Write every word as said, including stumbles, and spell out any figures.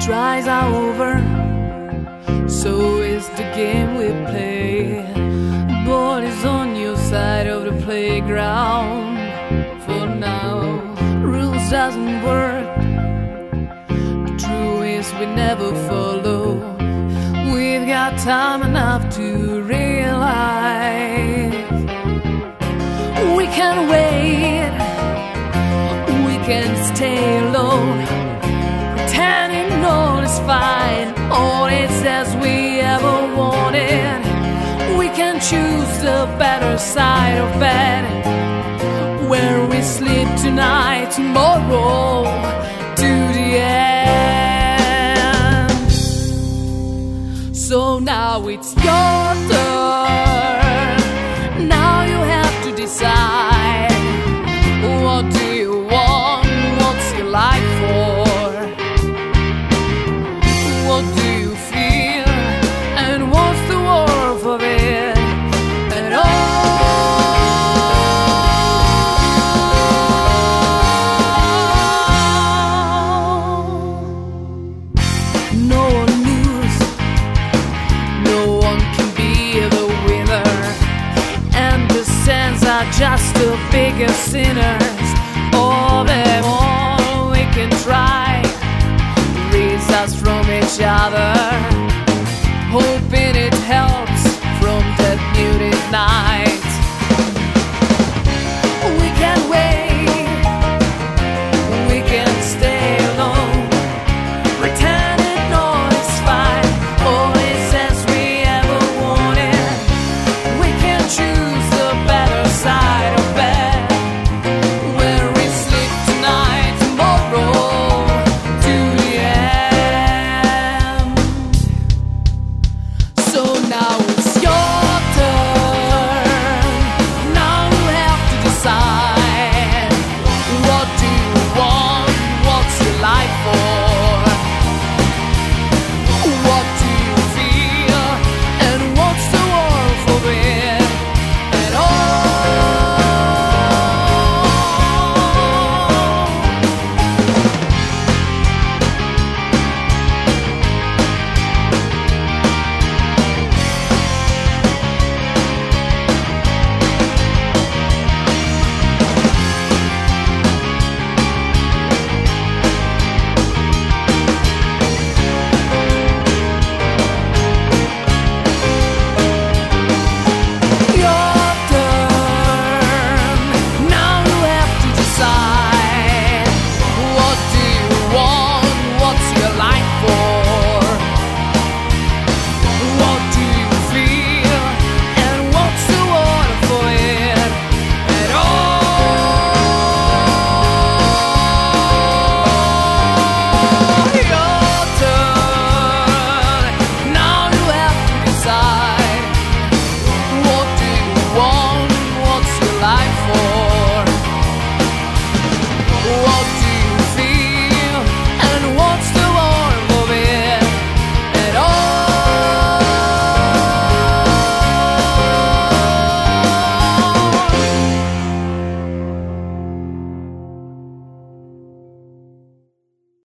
tries are over, so is the game we play. Board is on your side of the playground for now. Rules doesn't work, the truth is we never follow. We've got time enough to realize we can wait, we can stay alone, pretending all is fine, all is as we ever wanted. We can choose the better side of bed, where we sleep tonight, tomorrow, to the end. So now it's yours.